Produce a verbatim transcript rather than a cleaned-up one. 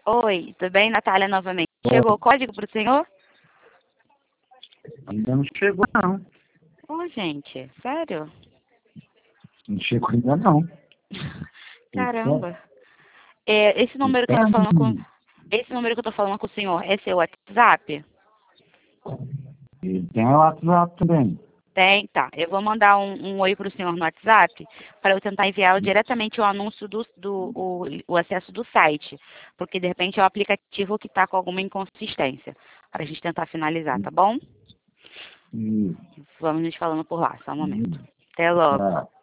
Oi, tudo bem? Natália novamente. Oi. Chegou o código para o senhor? Ainda não chegou, não. Ô, gente, sério? Não chegou ainda, não. Caramba. É, esse número que eu tô falando com... Esse número que eu tô falando com o senhor é seu WhatsApp? E tem o WhatsApp também. Tem, tá. Eu vou mandar um, um oi para o senhor no WhatsApp para eu tentar enviar diretamente o anúncio do, do o, o acesso do site, porque de repente é o aplicativo que está com alguma inconsistência, para a gente tentar finalizar, tá bom? Isso. Vamos nos falando por lá, só um momento. Até logo. Tá.